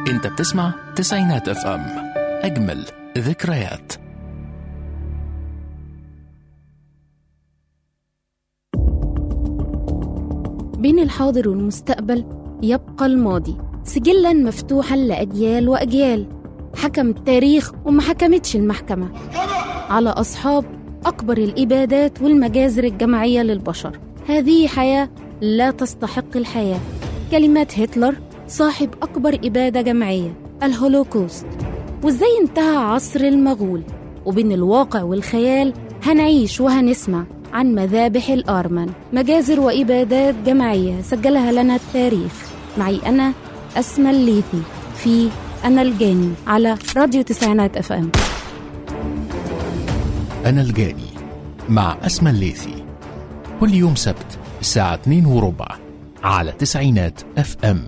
انت بتسمع تسعينات اف ام، اجمل ذكريات. بين الحاضر والمستقبل يبقى الماضي سجلاً مفتوحاً لأجيال وأجيال. حكم التاريخ وما حكمتش المحكمة على أصحاب أكبر الإبادات والمجازر الجماعية للبشر. هذه حياة لا تستحق الحياة. كلمات هتلر صاحب أكبر إبادة جماعية، الهولوكوست. وإزاي انتهى عصر المغول. وبين الواقع والخيال هنعيش وهنسمع عن مذابح الآرمن، مجازر وإبادات جماعية سجلها لنا التاريخ. معي أنا أسمى الليثي في أنا الجاني على راديو تسعينات اف ام. أنا الجاني مع أسمى الليثي، كل يوم سبت الساعة 2:15 على تسعينات اف ام.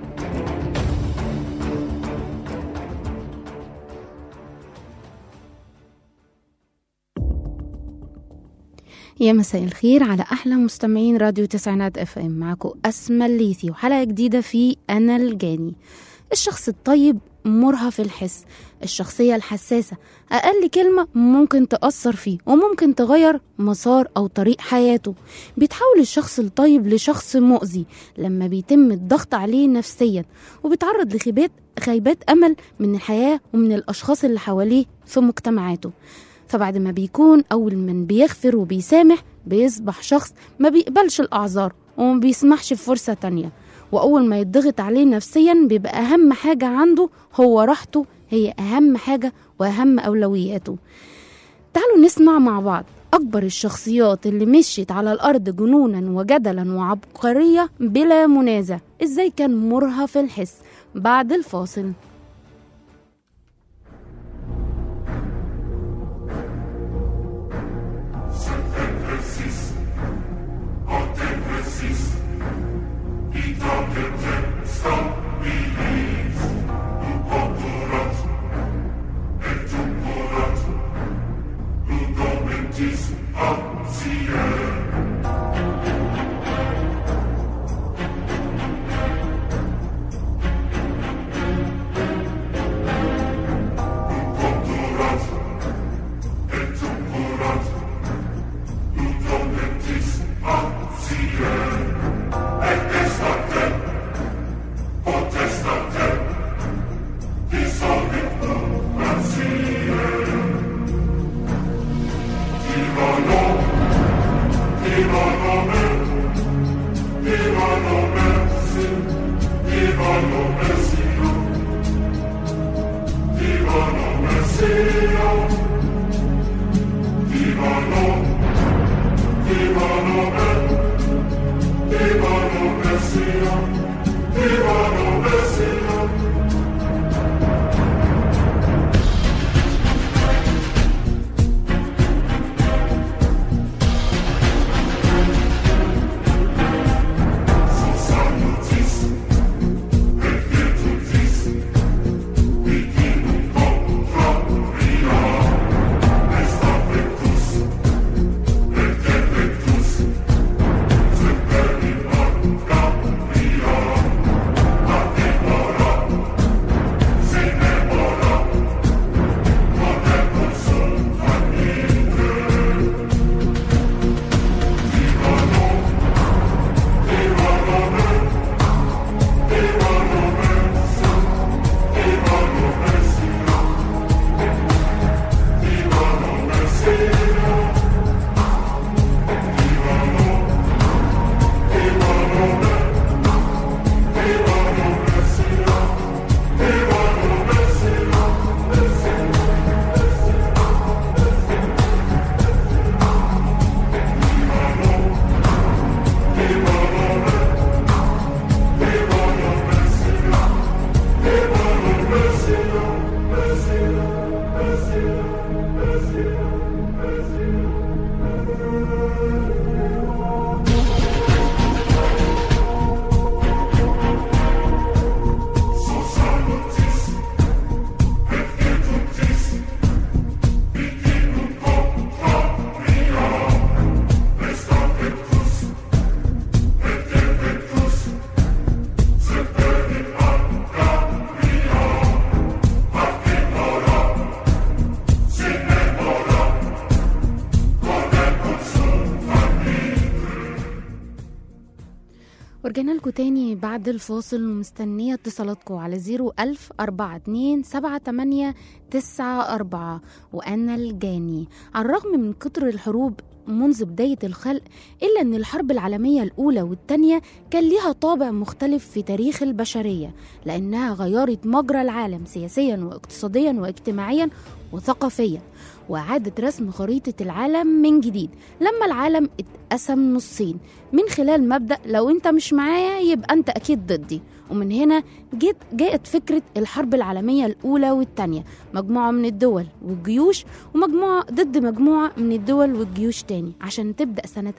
يا مساء الخير على أحلى مستمعين راديو تسعينات اف ام. معكم أسمى الليثي وحلقة جديدة في أنا الجاني. الشخص الطيب مرهف الحس، الشخصية الحساسة أقل كلمة ممكن تأثر فيه وممكن تغير مسار أو طريق حياته. بيتحول الشخص الطيب لشخص مؤذي لما بيتم الضغط عليه نفسيا، وبيتعرض لخيبات أمل من الحياة ومن الأشخاص اللي حواليه في مجتمعاته. فبعد ما بيكون أول من بيغفر وبيسامح، بيصبح شخص ما بيقبلش الأعذار وما بيسمحش بفرصة تانية. وأول ما يتضغط عليه نفسيا بيبقى أهم حاجة عنده هو راحته، هي أهم حاجة وأهم أولوياته. تعالوا نسمع مع بعض أكبر الشخصيات اللي مشيت على الأرض جنونا وجدلا وعبقرية بلا منازع، إزاي كان مرهف الحس بعد الفاصل. ورجعنا لكم تاني بعد الفاصل ومستنية اتصالاتكم على 010427894 وأنا الجاني. على الرغم من كتر الحروب منذ بداية الخلق إلا أن الحرب العالمية الأولى والتانية كان ليها طابع مختلف في تاريخ البشرية، لأنها غيرت مجرى العالم سياسيا واقتصاديا واجتماعيا وثقافيا، وأعادت رسم خريطة العالم من جديد لما العالم اتقسم نصين من خلال مبدأ لو انت مش معايا يبقى انت أكيد ضدي. ومن هنا جاءت فكرة الحرب العالمية الأولى والتانية، مجموعة من الدول والجيوش ومجموعة ضد مجموعة من الدول والجيوش تاني، عشان تبدأ سنة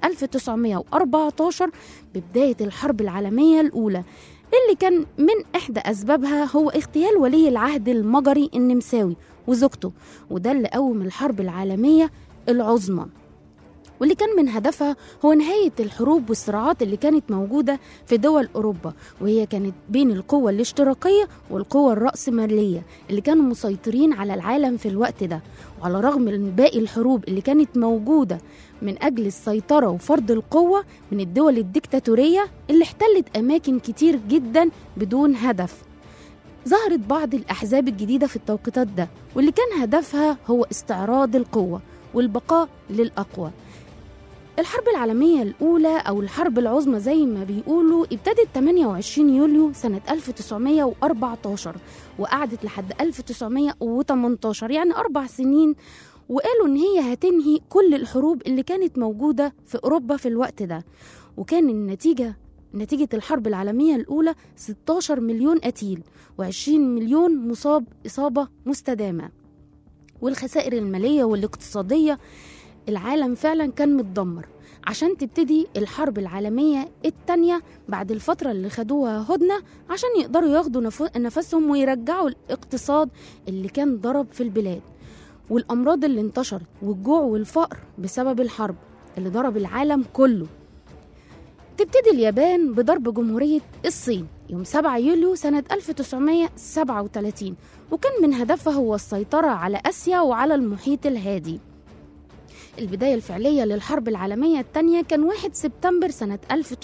1914 ببداية الحرب العالمية الأولى، اللي كان من إحدى أسبابها هو اغتيال ولي العهد المجري النمساوي وزوجته، وده اللي قوم الحرب العالمية العظمى، واللي كان من هدفها هو نهاية الحروب والصراعات اللي كانت موجودة في دول أوروبا، وهي كانت بين القوة الاشتراكية والقوة الرأسمالية اللي كانوا مسيطرين على العالم في الوقت ده. وعلى رغم من باقي الحروب اللي كانت موجودة من أجل السيطرة وفرض القوة من الدول الديكتاتورية اللي احتلت أماكن كتير جدا بدون هدف، ظهرت بعض الأحزاب الجديدة في التوقيتات ده، واللي كان هدفها هو استعراض القوة والبقاء للأقوى. الحرب العالمية الأولى أو الحرب العظمى زي ما بيقولوا ابتدت 28 يوليو سنة 1914 وقعدت لحد 1918، يعني 4 سنين، وقالوا إن هي هتنهي كل الحروب اللي كانت موجودة في أوروبا في الوقت ده. وكان نتيجة الحرب العالمية الأولى 16 مليون قتيل و20 مليون مصاب إصابة مستدامة، والخسائر المالية والاقتصادية العالم فعلا كان متدمر. عشان تبتدي الحرب العالمية التانية بعد الفترة اللي خدوها هدنة عشان يقدروا ياخدوا نفسهم ويرجعوا الاقتصاد اللي كان ضرب في البلاد، والأمراض اللي انتشرت والجوع والفقر بسبب الحرب اللي ضرب العالم كله. تبتدي اليابان بضرب جمهورية الصين يوم 7 يوليو سنة 1937، وكان من هدفها هو السيطرة على آسيا وعلى المحيط الهادي. البداية الفعلية للحرب العالمية الثانية كان 1 سبتمبر سنة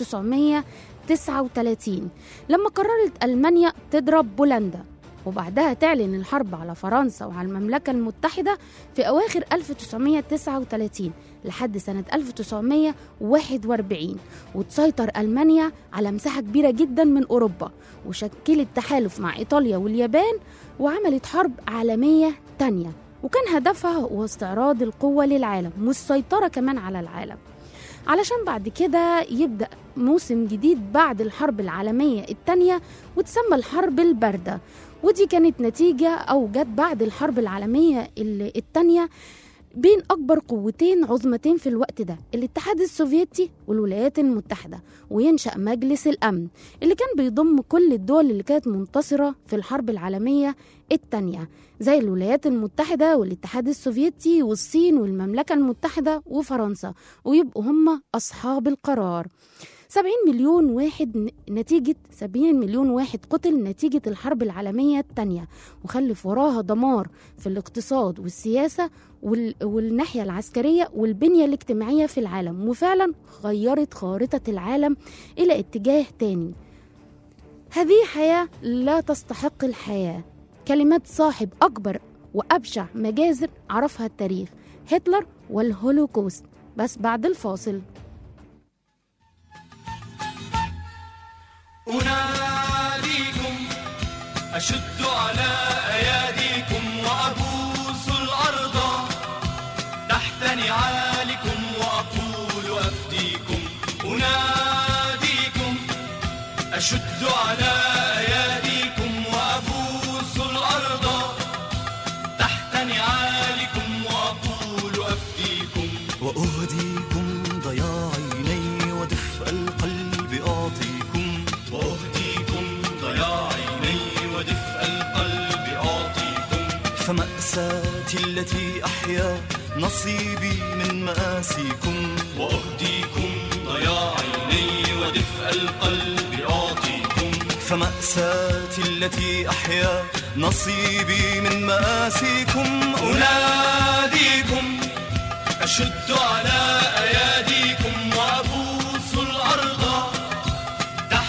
1939 لما قررت ألمانيا تضرب بولندا، وبعدها تعلن الحرب على فرنسا وعلى المملكة المتحدة في أواخر 1939 لحد سنة 1941، وتسيطر ألمانيا على مساحة كبيرة جدا من أوروبا، وشكلت تحالف مع إيطاليا واليابان وعملت حرب عالمية تانية، وكان هدفها هو استعراض القوة للعالم والسيطرة كمان على العالم، علشان بعد كده يبدأ موسم جديد بعد الحرب العالمية التانية وتسمى الحرب الباردة. ودي كانت نتيجة أو جت بعد الحرب العالمية التانية بين أكبر قوتين عظمتين في الوقت ده، الاتحاد السوفيتي والولايات المتحدة، وينشأ مجلس الأمن اللي كان بيضم كل الدول اللي كانت منتصرة في الحرب العالمية التانية زي الولايات المتحدة والاتحاد السوفيتي والصين والمملكة المتحدة وفرنسا، ويبقوا هم أصحاب القرار. 70 مليون واحد قتل نتيجة الحرب العالمية التانية، وخلف وراها دمار في الاقتصاد والسياسة والناحية العسكرية والبنية الاجتماعية في العالم، وفعلا غيرت خارطة العالم إلى اتجاه تاني. هذه حياة لا تستحق الحياة، كلمات صاحب أكبر وأبشع مجازر عرفها التاريخ، هتلر والهولوكوست. بس بعد الفاصل. أناديكم أشد على أياديكم وأبوس الأرض تحت نعالكم وأقول أفديكم. أناديكم أشد على أياديكم وأبوس الأرض تحت نعالكم وأقول أفديكم. وأهديكم ضياع عيني ودفء القلب أعطيكم. فمأساتي التي أحيا نصيبي من مآسيكم. وأهديكم ضياع عيني ودفء القلب أعطيكم. فمأساتي التي أحيا نصيبي من مآسيكم. أناديكم أشد على أياديكم وأبوس الأرض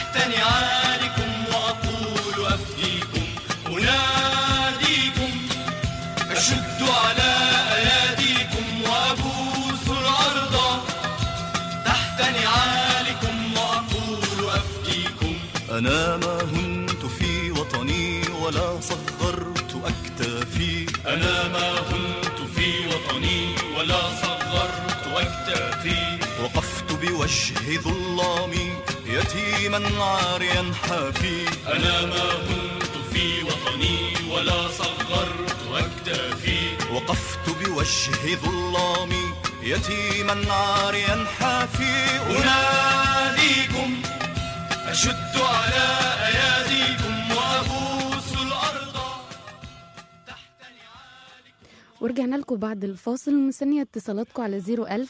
أنا ما هنت في وطني ولا صغرت أكتافي. أنا ما هنت في وطني ولا صغرت أكتافي. وقفت بوجه ظلامي يتيما عاريا حافي. أنا ما هنت في وطني ولا صغرت أكتافي. وقفت بوجه ظلامي يتيما عاريا حافي. أناديكم أشد على أياديكم وأبوس الأرض تحت نعالكم. ورجعنا لكم بعد الفاصل، مستنية اتصالاتكم على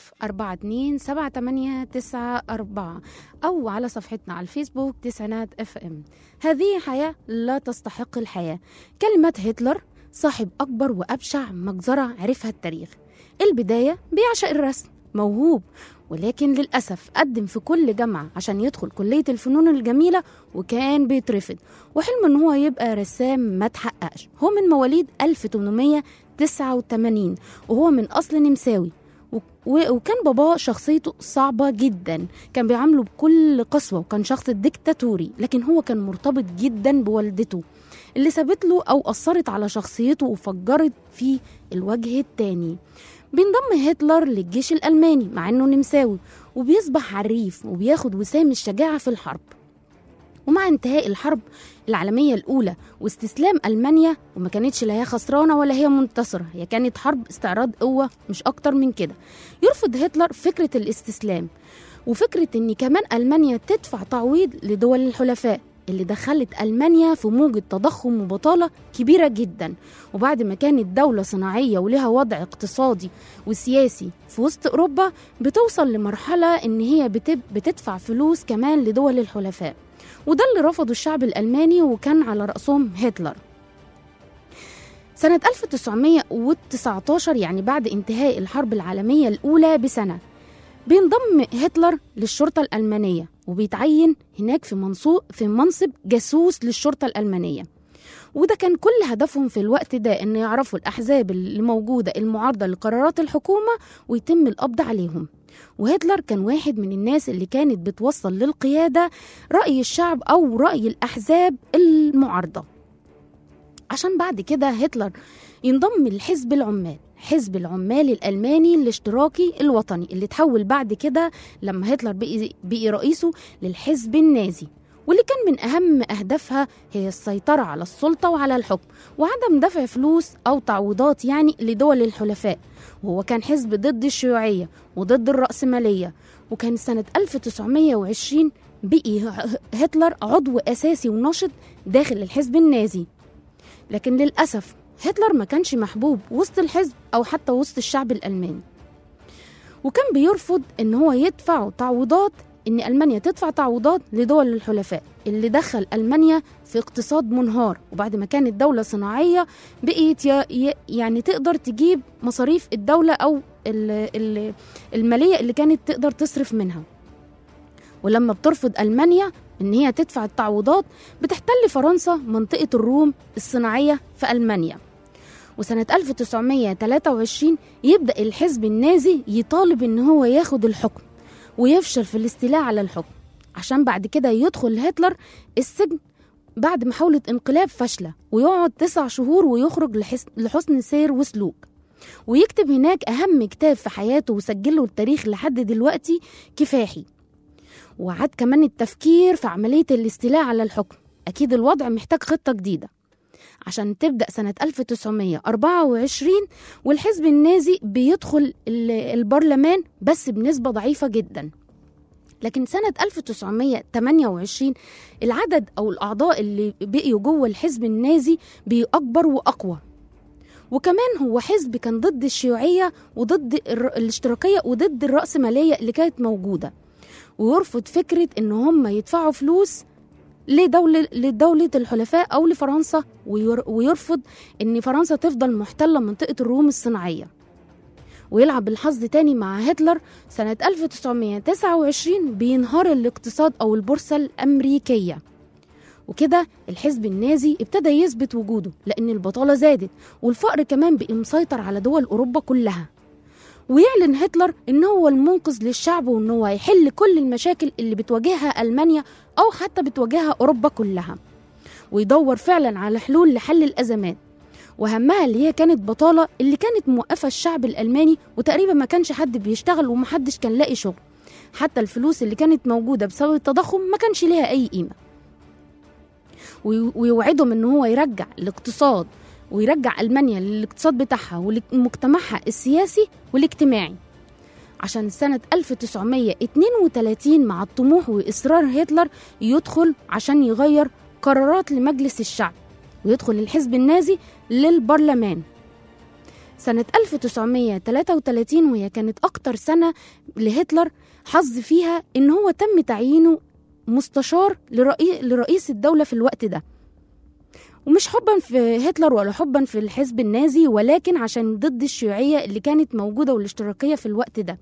010427894 أو على صفحتنا على الفيسبوك تسعينات FM. هذه حياة لا تستحق الحياة، كلمة هتلر صاحب أكبر وأبشع مجزرة عرفها التاريخ. البداية بيعشق الرسم، موهوب، ولكن للأسف قدم في كل جامعة عشان يدخل كلية الفنون الجميلة وكان بيترفض، وحلم ان هو يبقى رسام ما تحققش. هو من مواليد 1889 وهو من أصل نمساوي، وكان باباه شخصيته صعبة جدا، كان بيعامله بكل قسوة وكان شخص ديكتاتوري، لكن هو كان مرتبط جدا بوالدته اللي سابت له أو أثرت على شخصيته وفجرت فيه الوجه التاني. بينضم هتلر للجيش الألماني مع أنه نمساوي، وبيصبح عريف وبياخد وسام الشجاعة في الحرب. ومع انتهاء الحرب العالمية الأولى واستسلام ألمانيا، وما كانتش لا هي خسرانة ولا هي منتصرة، هي كانت حرب استعراض قوة مش أكتر من كده، يرفض هتلر فكرة الاستسلام وفكرة أن كمان ألمانيا تدفع تعويض لدول الحلفاء اللي دخلت ألمانيا في موجة تضخم وبطالة كبيرة جدا. وبعد ما كانت دولة صناعية ولها وضع اقتصادي وسياسي في وسط أوروبا، بتوصل لمرحلة إن هي بتدفع فلوس كمان لدول الحلفاء، وده اللي رفضه الشعب الألماني وكان على رأسهم هتلر. سنة 1919 يعني بعد انتهاء الحرب العالمية الأولى بسنة، بينضم هتلر للشرطة الألمانية وبيتعين هناك في منصب جاسوس للشرطة الألمانية. وده كان كل هدفهم في الوقت ده إن يعرفوا الأحزاب اللي موجودة المعارضة لقرارات الحكومة ويتم القبض عليهم. وهتلر كان واحد من الناس اللي كانت بتوصل للقيادة رأي الشعب أو رأي الأحزاب المعارضة، عشان بعد كده هتلر ينضم لحزب العمال، حزب العمال الألماني الاشتراكي الوطني، اللي تحول بعد كده لما هتلر بقي رئيسه للحزب النازي، واللي كان من أهم أهدافها هي السيطرة على السلطة وعلى الحكم وعدم دفع فلوس أو تعويضات يعني لدول الحلفاء. وهو كان حزب ضد الشيوعية وضد الرأسمالية. وكان سنة 1920 بقي هتلر عضو أساسي ونشط داخل الحزب النازي، لكن للأسف هتلر ما كانش محبوب وسط الحزب أو حتى وسط الشعب الألماني، وكان بيرفض إن هو يدفع تعويضات، إن ألمانيا تدفع تعويضات لدول الحلفاء، اللي دخل ألمانيا في اقتصاد منهار. وبعد ما كانت دولة صناعية بقيت يعني تقدر تجيب مصاريف الدولة أو المالية اللي كانت تقدر تصرف منها. ولما بترفض ألمانيا إن هي تدفع التعويضات، بتحتل فرنسا منطقة الروم الصناعية في ألمانيا. وسنة 1923 يبدأ الحزب النازي يطالب إن هو ياخد الحكم ويفشل في الاستيلاء على الحكم، عشان بعد كده يدخل هتلر السجن بعد محاولة انقلاب فاشلة، ويقعد 9 شهور ويخرج لحسن سير وسلوك، ويكتب هناك أهم كتاب في حياته وسجله التاريخ لحد دلوقتي، كفاحي. وعاد كمان التفكير في عملية الاستيلاء على الحكم. أكيد الوضع محتاج خطة جديدة عشان تبدأ سنة 1924، والحزب النازي بيدخل البرلمان بس بنسبة ضعيفة جدا. لكن سنة 1928 العدد أو الأعضاء اللي بقيوا جوه الحزب النازي بيأكبر وأقوى، وكمان هو حزب كان ضد الشيوعية وضد الاشتراكية وضد الرأسمالية اللي كانت موجودة، ويرفض فكرة إن هم يدفعوا فلوس لدولة الحلفاء أو لفرنسا، ويرفض إن فرنسا تفضل محتلة منطقة الروم الصناعية. ويلعب الحظ تاني مع هتلر. سنة 1929 بينهار الاقتصاد أو البورصة الأمريكية، وكده الحزب النازي ابتدى يثبت وجوده، لأن البطالة زادت والفقر كمان بقى مسيطر على دول أوروبا كلها. ويعلن هتلر إن هو المنقذ للشعب، وإن هو هيحل كل المشاكل اللي بتواجهها ألمانيا أو حتى بتواجهها أوروبا كلها، ويدور فعلا على حلول لحل الأزمات، وهمها اللي هي كانت بطالة اللي كانت موقفة الشعب الألماني، وتقريبا ما كانش حد بيشتغل ومحدش كان لاقي شغل، حتى الفلوس اللي كانت موجودة بسبب التضخم ما كانش ليها أي قيمة. ويوعدهم إن هو يرجع الاقتصاد ويرجع ألمانيا للاقتصاد بتاعها ولمجتمعها السياسي والاجتماعي، عشان سنة 1932 مع الطموح وإصرار هتلر يدخل عشان يغير قرارات لمجلس الشعب، ويدخل الحزب النازي للبرلمان. سنة 1933 وهي كانت أكتر سنة لهتلر حظ فيها إن هو تم تعيينه مستشار لرئيس الدولة في الوقت ده، ومش حبا في هتلر ولا حبا في الحزب النازي، ولكن عشان ضد الشيوعية اللي كانت موجودة والاشتراكية في الوقت ده.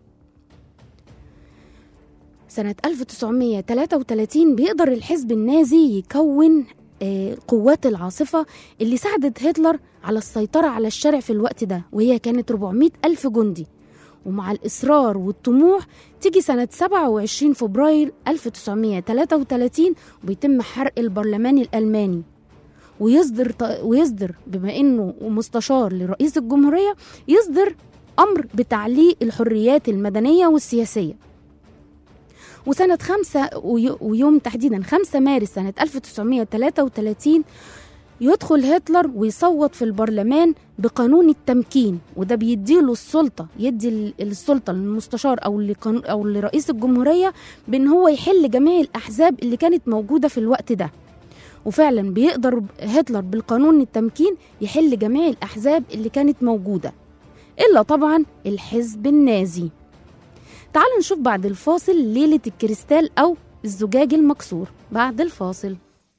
سنة 1933 بيقدر الحزب النازي يكون قوات العاصفة اللي ساعدت هتلر على السيطرة على الشارع في الوقت ده، وهي كانت 400,000 جندي. ومع الإصرار والطموح تيجي سنة 27 فبراير 1933 وبيتم حرق البرلمان الألماني، ويصدر بما إنه مستشار لرئيس الجمهورية يصدر أمر بتعليق الحريات المدنية والسياسية. وسنة 5 ويوم تحديدا 5 مارس سنة 1933 يدخل هتلر ويصوت في البرلمان بقانون التمكين، وده بيديله السلطة، يدي السلطة للمستشار أو لرئيس الجمهورية بأن هو يحل جميع الأحزاب اللي كانت موجودة في الوقت ده. وفعلا بيقدر هتلر بالقانون التمكين يحل جميع الأحزاب اللي كانت موجودة، إلا طبعا الحزب النازي. تعالوا نشوف بعد الفاصل ليلة الكريستال أو الزجاج المكسور. بعد الفاصل.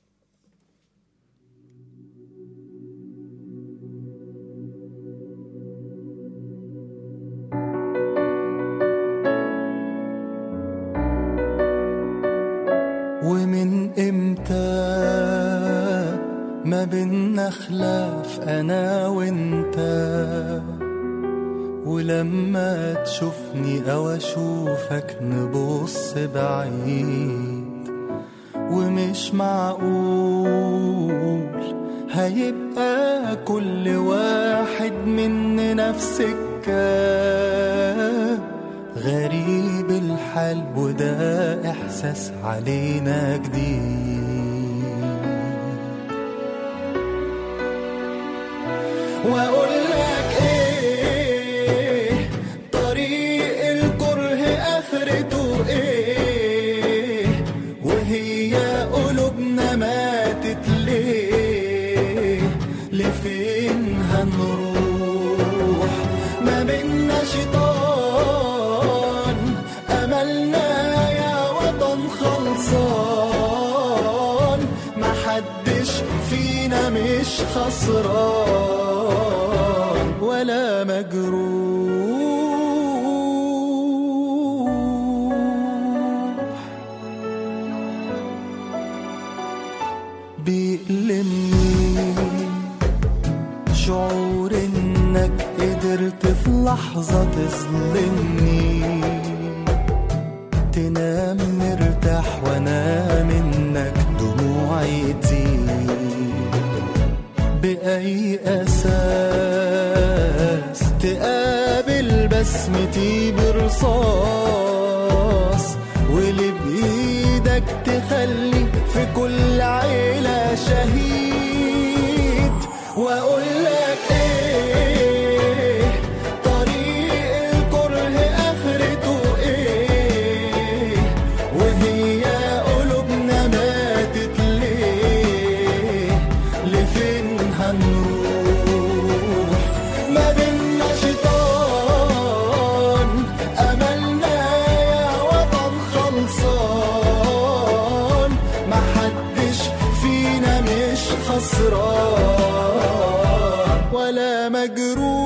ومن امتى ما بينا خلاف انا وانت، ولما تشوفني او اشوفك نبص بعيد، ومش معقول هيبقى كل واحد مننا في سكة، غريب الحال وده احساس علينا جديد. واقول لك ايه طريق الكره اخرته ايه، وهي قلوبنا ماتت ليه، لفين هنروح ما بينا شيطان، املنا يا وطن خلصان، محدش فينا مش خسران ولا مجروح. بيألمني شعور انك قدرت في لحظة تظلمني، تنام مرتاح وانا منك دموعي تزيد، بأي أساس تقابل بسمتي برصاص، واللي بإيدك تخلي في كل عيلة شهيد. وأقول لك إيه طريق الكره آخرته إيه، وهي قلوبنا ماتت ليه، لفين هنروح ما بينا شيطان، أملنا يا وطن خلصان، محدش فينا مش خسران ولا مجروح.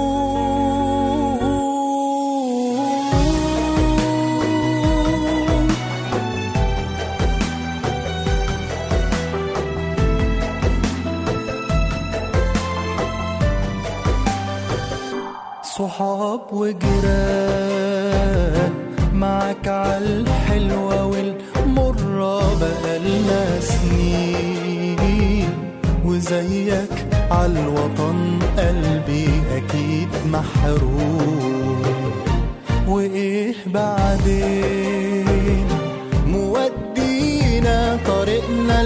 صحاب وجيران، معاك عالحلوة والمرة بقالنا سنين، وزيك عالوطن قلبي أكيد محروم. وإيه بعدين مودينا طريقنا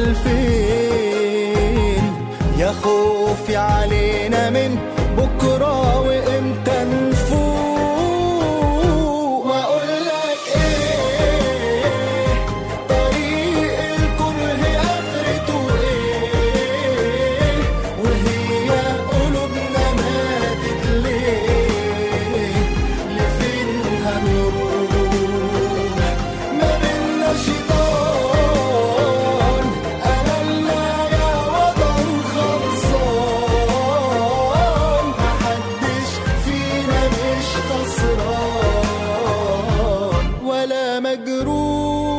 لفين، يا خوفي علينا من بكرة وإمتى نفوق. وأقولك إيه طريق الكره آخرته إيه، وهي قلوبنا ماتت ليه، لفين هنروح ما بينا شيطان، أملنا يا وطن خلصان، محدش فينا مش خسران ولا مجروح.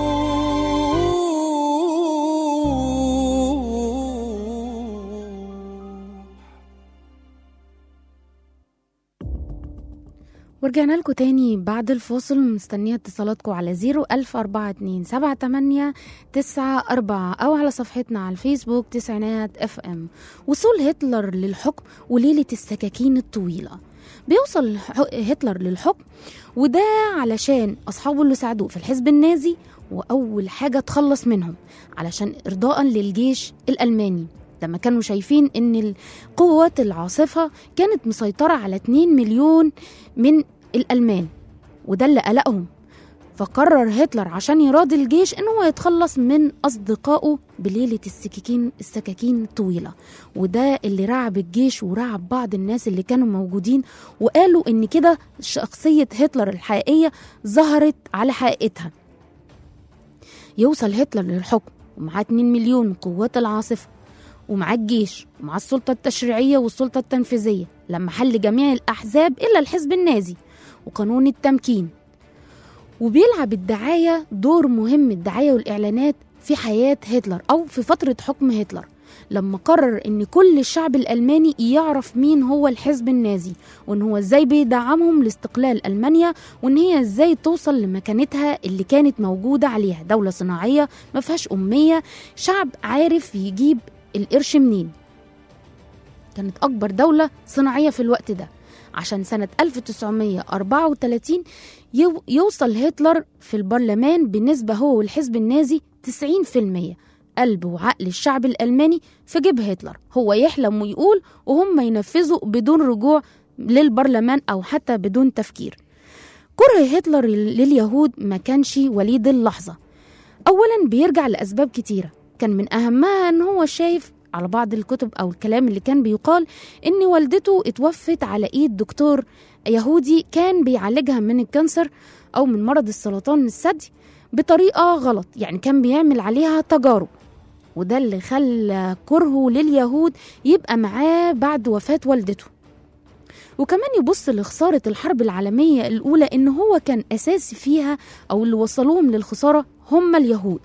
ورجعنا لكم تاني بعد الفاصل، مستنية اتصالاتكم على 014278994 أو على صفحتنا على الفيسبوك تسعينات اف ام. وصول هتلر للحكم وليلة السكاكين الطويلة. بيوصل هتلر للحكم وده علشان أصحابه اللي ساعدوه في الحزب النازي، وأول حاجة تخلص منهم علشان إرضاء للجيش الألماني، لما كانوا شايفين ان القوات العاصفة كانت مسيطرة على 2 مليون من الألمان، وده اللي قلقهم. فقرر هتلر عشان يراضي الجيش ان هو يتخلص من أصدقائه بليلة السكاكين الطويلة، وده اللي رعب الجيش ورعب بعض الناس اللي كانوا موجودين، وقالوا ان كده شخصية هتلر الحقيقية ظهرت على حقيقتها. يوصل هتلر للحكم ومعاه 2 مليون من قوات العاصفة، ومع الجيش ومع السلطة التشريعية والسلطة التنفيذية، لما حل جميع الأحزاب إلا الحزب النازي وقانون التمكين. وبيلعب الدعاية دور مهم، الدعاية والإعلانات في حياة هتلر أو في فترة حكم هتلر، لما قرر إن كل الشعب الألماني يعرف مين هو الحزب النازي، وإن هو إزاي بيدعمهم لاستقلال ألمانيا، وإن هي إزاي توصل لمكانتها اللي كانت موجودة عليها، دولة صناعية ما فيهاش أمية، شعب عارف يجيب القرش منين. كانت أكبر دولة صناعية في الوقت ده، عشان سنة 1934 يوصل هتلر في البرلمان بنسبة هو والحزب النازي 90%. قلب وعقل الشعب الألماني في جيب هتلر، هو يحلم ويقول وهم ينفذوا بدون رجوع للبرلمان أو حتى بدون تفكير. كره هتلر لليهود ما كانش وليد اللحظة. أولا بيرجع لأسباب كتيرة، كان من أهمها أن هو شايف على بعض الكتب أو الكلام اللي كان بيقال أن والدته اتوفت على إيد دكتور يهودي كان بيعالجها من الكانسر أو من مرض السرطان الثدي بطريقة غلط، يعني كان بيعمل عليها تجارب، وده اللي خلى كرهه لليهود يبقى معاه بعد وفاة والدته. وكمان يبص لخسارة الحرب العالمية الأولى إن هو كان أساسي فيها، أو اللي وصلوهم للخسارة هم اليهود،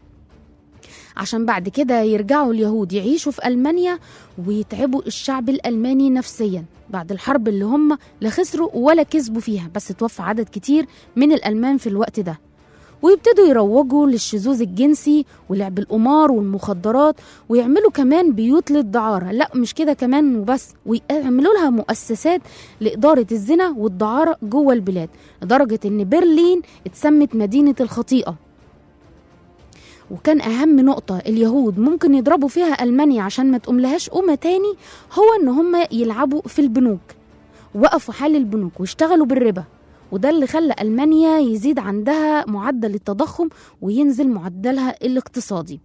عشان بعد كده يرجعوا اليهود يعيشوا في ألمانيا ويتعبوا الشعب الألماني نفسيا بعد الحرب اللي هم لا خسروا ولا كسبوا فيها، بس توفى عدد كتير من الألمان في الوقت ده. ويبتدوا يروجوا للشذوذ الجنسي ولعب القمار والمخدرات، ويعملوا كمان بيوت للدعارة، لا مش كده كمان وبس، ويعملوا لها مؤسسات لإدارة الزنا والدعارة جوه البلاد، لدرجة إن برلين اتسمت مدينة الخطيئة. وكان أهم نقطة اليهود ممكن يضربوا فيها ألمانيا عشان ما تقوملهاش قومة تاني هو إن هم يلعبوا في البنوك، وقفوا حال البنوك واشتغلوا بالربا، وده اللي خلى ألمانيا يزيد عندها معدل التضخم وينزل معدلها الاقتصادي.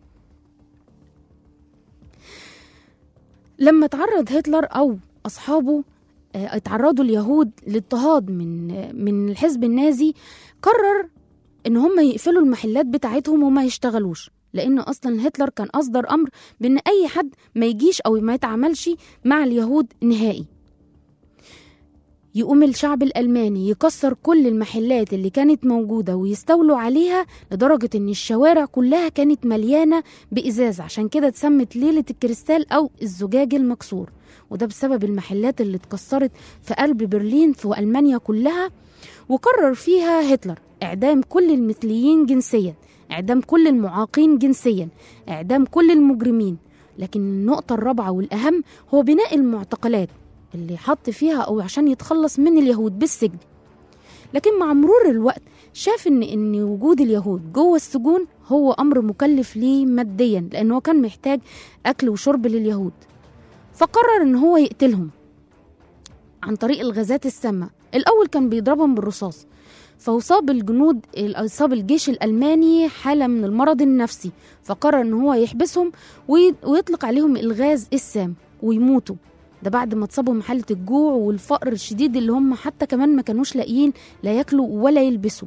لما تعرض هتلر أو أصحابه اتعرضوا اليهود لاضطهاد من الحزب النازي، قرر إن هم يقفلوا المحلات بتاعتهم وما يشتغلوش، لأن أصلا هتلر كان أصدر أمر بأن أي حد ما يجيش أو ما يتعاملش مع اليهود نهائي. يقوم الشعب الألماني يكسر كل المحلات اللي كانت موجودة ويستولوا عليها، لدرجة ان الشوارع كلها كانت مليانة بإزاز، عشان كده اتسمت ليلة الكريستال أو الزجاج المكسور. وده بسبب المحلات اللي اتكسرت في قلب برلين في ألمانيا كلها. وقرر فيها هتلر إعدام كل المثليين جنسيا، إعدام كل المعاقين جنسيا، إعدام كل المجرمين. لكن النقطة الرابعة والأهم هو بناء المعتقلات اللي حط فيها أو عشان يتخلص من اليهود بالسجن. لكن مع مرور الوقت شاف إن وجود اليهود جوه السجون هو أمر مكلف ليه ماديا، لأنه كان محتاج أكل وشرب لليهود. فقرر إن هو يقتلهم عن طريق الغازات السامة. الأول كان بيضربهم بالرصاص، فأصاب الجيش الألماني حالة من المرض النفسي، فقرر إن هو يحبسهم ويطلق عليهم الغاز السام ويموتوا. ده بعد ما اتصابوا حالة الجوع والفقر الشديد، اللي هم حتى كمان ما كانوش لاقيين لا ياكلوا ولا يلبسوا،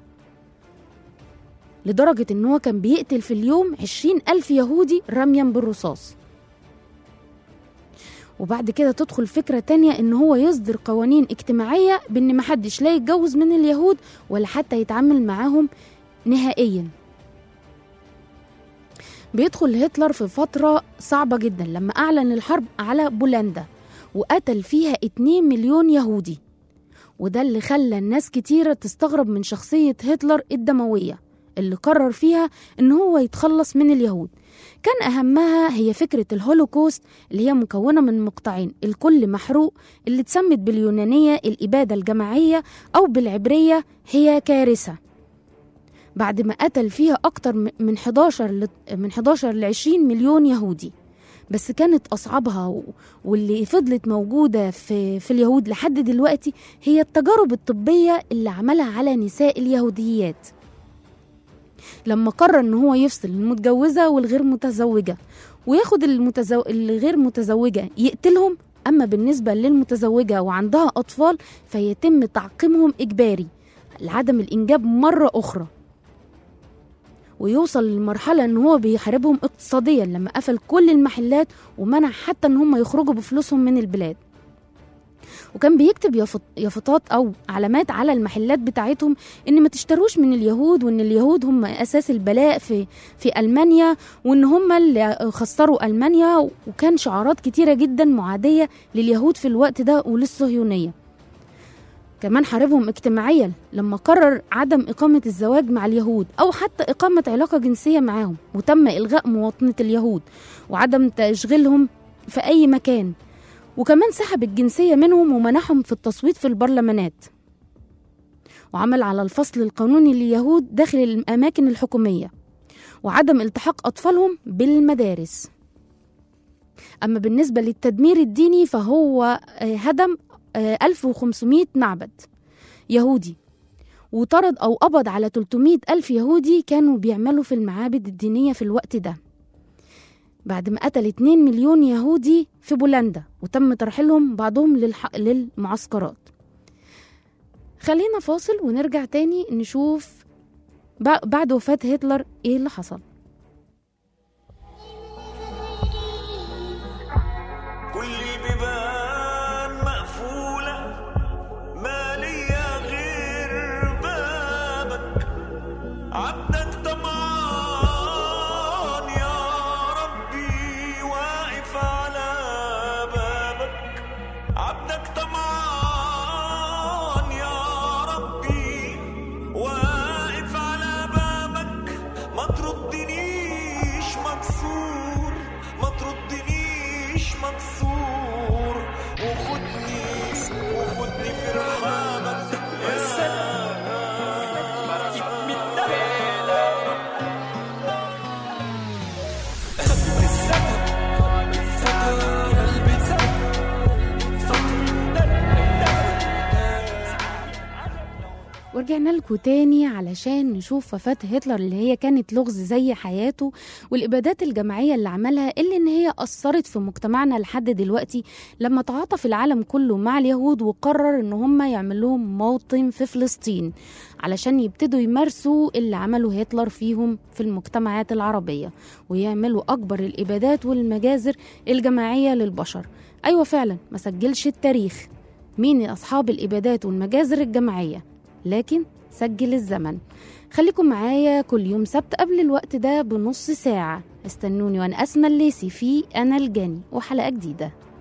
لدرجة إن هو كان بيقتل في اليوم 20,000 يهودي رميا بالرصاص. وبعد كده تدخل فكرة تانية إن هو يصدر قوانين اجتماعية بإن محدش لا يتجوز من اليهود ولا حتى يتعامل معاهم نهائيا. بيدخل هتلر في فترة صعبة جدا لما أعلن الحرب على بولندا وقتل فيها 2 مليون يهودي. وده اللي خلى الناس كتيرة تستغرب من شخصية هتلر الدموية اللي قرر فيها إن هو يتخلص من اليهود. كان أهمها هي فكرة الهولوكوست اللي هي مكونة من مقطعين، الكل محروق، اللي اتسمت باليونانية الإبادة الجماعية أو بالعبرية هي كارثة. بعد ما قتل فيها أكتر من 11 ل 20 مليون يهودي. بس كانت أصعبها واللي فضلت موجودة في اليهود لحد دلوقتي هي التجارب الطبية اللي عملها على نساء اليهوديات، لما قرر ان هو يفصل المتجوزة والغير متزوجة وياخد الغير متزوجة يقتلهم. اما بالنسبة للمتزوجة وعندها اطفال فيتم تعقيمهم اجباري لعدم الانجاب مرة اخرى. ويوصل للمرحلة ان هو بيحاربهم اقتصاديا لما قفل كل المحلات ومنع حتى ان هم يخرجوا بفلوسهم من البلاد. وكان بيكتب يافطات أو علامات على المحلات بتاعتهم إن ما تشتروش من اليهود، وإن اليهود هم أساس البلاء في ألمانيا، وإن هم اللي خسروا ألمانيا. وكان شعارات كتيرة جدا معادية لليهود في الوقت ده وللصهيونية. كمان حاربهم اجتماعيا لما قرر عدم إقامة الزواج مع اليهود أو حتى إقامة علاقة جنسية معهم، وتم إلغاء مواطنة اليهود وعدم تشغيلهم في أي مكان. وكمان سحب الجنسية منهم ومنحهم في التصويت في البرلمانات، وعمل على الفصل القانوني لليهود داخل الأماكن الحكومية وعدم التحاق أطفالهم بالمدارس. أما بالنسبة للتدمير الديني فهو هدم 1500 معبد يهودي، وطرد أو قبض على 300,000 يهودي كانوا بيعملوا في المعابد الدينية في الوقت ده، بعد ما قتل 2 مليون يهودي في بولندا وتم ترحيلهم بعضهم للمعسكرات. خلينا فاصل ونرجع تاني نشوف بعد وفاة هتلر ايه اللي حصل. كل البيبان مقفولة، ما ليا غير بابك، عبدك طمعان يا ربي واقف على بابك، عبدك طمعان يا ربي واقف على بابك، ما تردنيش مكسور، ما تردنيش مكسور، وخدني في رحابك يا ورجعنا لكم تاني علشان نشوف وفاة هتلر اللي هي كانت لغز زي حياته، والإبادات الجماعية اللي عملها اللي إن هي أثرت في مجتمعنا لحد دلوقتي لما تعاطف العالم كله مع اليهود وقرر إن هم يعملوهم موطن في فلسطين علشان يبتدوا يمارسوا اللي عمله هتلر فيهم في المجتمعات العربية ويعملوا أكبر الإبادات والمجازر الجماعية للبشر. أيوة فعلا ما سجلش التاريخ مين أصحاب الإبادات والمجازر الجماعية، لكن سجل الزمن. خليكم معايا كل يوم سبت قبل الوقت ده بنص ساعة. استنوني وأنا أسمى الليثي في أنا الجاني وحلقة جديدة.